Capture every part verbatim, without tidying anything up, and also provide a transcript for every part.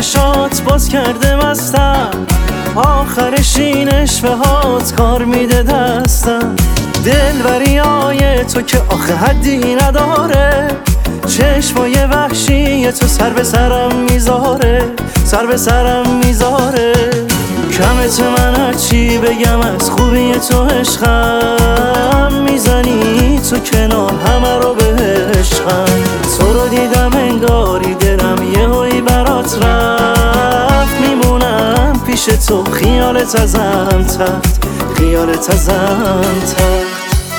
چشات باز کرده مستم، آخرش این عشوه هات کار میده دستم. دلبریای تو که آخه حدی نداره، چشمای وحشی تو سر به سرم میذاره، سر به سرم میذاره. کمت من هرچی بگم از خوبی تو عشقم، میزنی تو کنار همه رو به عشقم. تو رو دیدم انگاری دلم یهویی برات رفت، میمونم پیش تو خیالت ازم تفت، خیالت ازم تفت.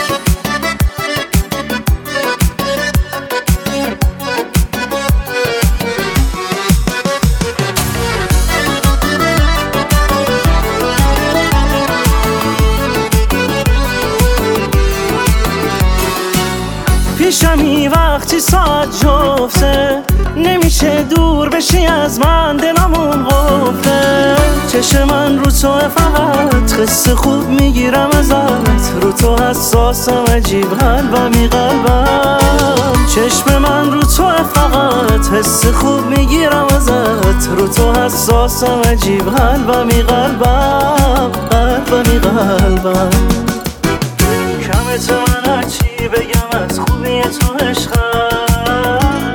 پیشمی وقتی ساعت جفته، نمیشه دور بشی از من، دلمون قفله. چشم من رو تو فقط قصه خوب میگیرم ازت، رو تو حساسم عجیب قلبمی قلبم. چشم من رو تو فقط حس خوب میگیرم ازت، رو تو حساسم عجیب قلبمی قلبم، قلبمی قلبم. کمت من هرچی بگم از خوبی تو عشقم،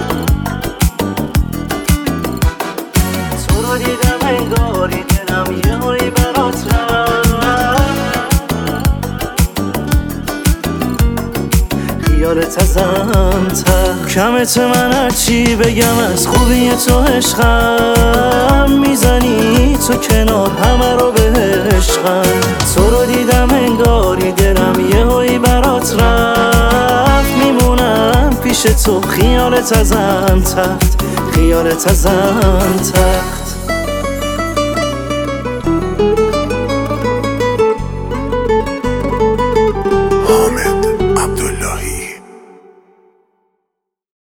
تو رو دیدم انگاری دلم یهویی برات رفت، خیالت ازم تفت. کمت من هرچی بگم از خوبی تو عشقم، میزنی تو کنار همه رو به عشقم. تو رو دیدم انگاری دلم یهویی برات رفت، میمونم پیش تو خیالت ازم تفت، خیالت ازم تفت.